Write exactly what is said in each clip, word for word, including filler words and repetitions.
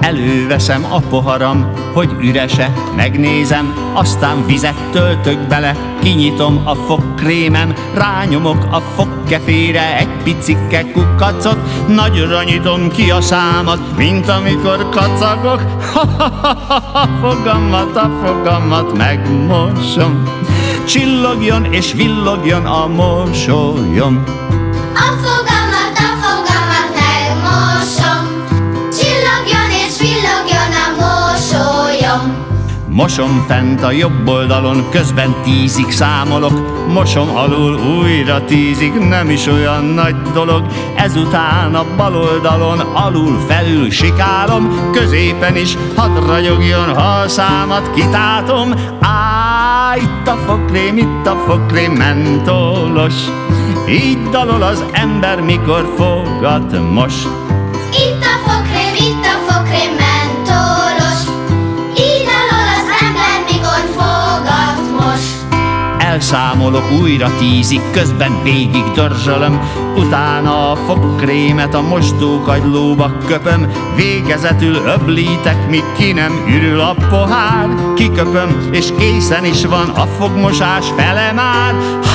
Előveszem a poharam, hogy ürese, megnézem, aztán vizet töltök bele, kinyitom a fogkrémem, rányomok a fogkefére egy picike kukacot, nagyra nyitom ki a számat, mint amikor kacagok. A fogamat, a fogamat megmosom, csillogjon és villogjon a mosolyom. A fogamat, a fogamat megmosom, csillogjon és villogjon a mosolyom. Mosom fent a jobb oldalon, közben tízig számolok, mosom alul újra tízig, nem is olyan nagy dolog. Ezután a bal oldalon alul felül sikálom, középen is hadd ragyogjon, ha a számat kitátom. Á, itt a fogkrém, itt a fogkrém mentolos, így dalol az ember, mikor fogat mos. Itt a fogkrém, itt a fogkrém mentolos, így dalol az ember, mikor fogat mos. Elszámolok újra tízig, közben végig dörzsölöm, utána a fogkrémet a mosdókagylóba köpöm, végezetül öblítek, míg ki nem ürül a pohár. Kiköpöm, és készen is van a fogmosás fele már.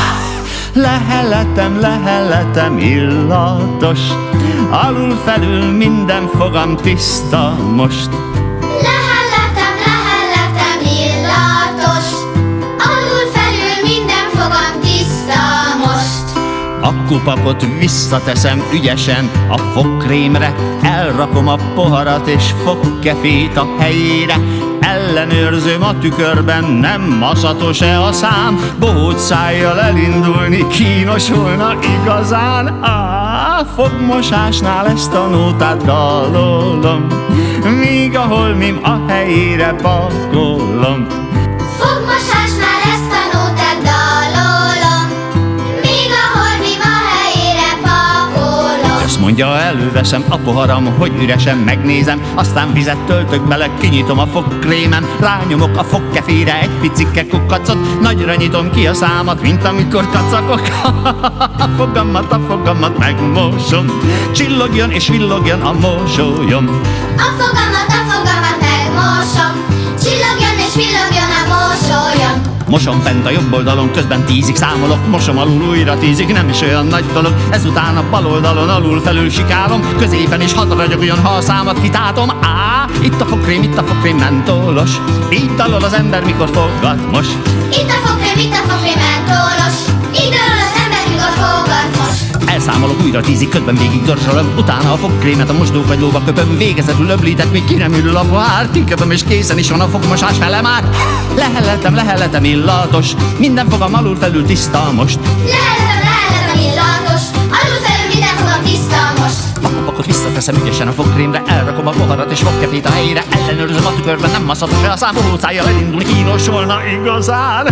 Leheletem, leheletem illatos, alul felül minden fogam tiszta most. Leheletem, leheletem illatos, alul felül minden fogam tiszta most. A kupakot visszateszem ügyesen a fogkrémre, elrakom a poharat és fogkefét a helyére. Ellenőrzöm a tükörben, nem maszatos-e a szám, bohóc szájjal elindulni kínos volna igazán. Á, fogmosásnál ezt a nótát dalolom, míg a holmim a helyére pakolom. Fogmosásnál ezt a nótát dalolom, míg a holmim a helyére pakolom. Azt mondja, előveszem a poharam, hogy üresen megnézem, aztán vizet töltök bele, kinyitom a fogkrémem, rányomok a fogkefére egy picike kukacot, nagyra nyitom ki a számat, mint amikor kacagok. A fogamat, a fogamat megmosom, csillogjon és villogjon a mosolyom. A fogamat, a fogamat megmosom, csillogjon és villogjon a mosolyom. Mosom fent a jobb oldalon, közben tízig számolok, mosom alul újra tízig, nem is olyan nagy dolog. Ezután a bal oldalon alul felül sikálom, középen is hadd ragyogjon, ha a számat kitátom. Á, itt a fogkrém, itt a fogkrém mentolos, így dalol az ember, mikor fogat mos. Itt a fogkrém, itt a fogkrém mentolos, így dalol az ember, mikor fogat mos. Elszámolok újra tízig, közben végig dörzsölöm, utána a fogkrémet a mosdókagylóba köpöm, végezetül öblítek, még ki nem ürül a pohár. Kiköpöm, és készen is van a fogmosás fele már. Leheletem, leheletem illatos, minden fogam alul felül tiszta most. Leheletem, leheletem illatos, alul felül minden fogam tiszta most. A kupakot visszateszem ügyesen a fogkrémre, elrakom a poharat és fogkefét a helyére. Ellenőrzöm a tükörben, nem maszatos-e a szám, bohóc szájjal elindulni kínos volna igazán.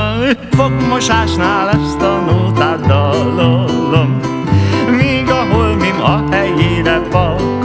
Fogmosásnál ezt a nótát dalolom, míg a holmim a helyére pakolom.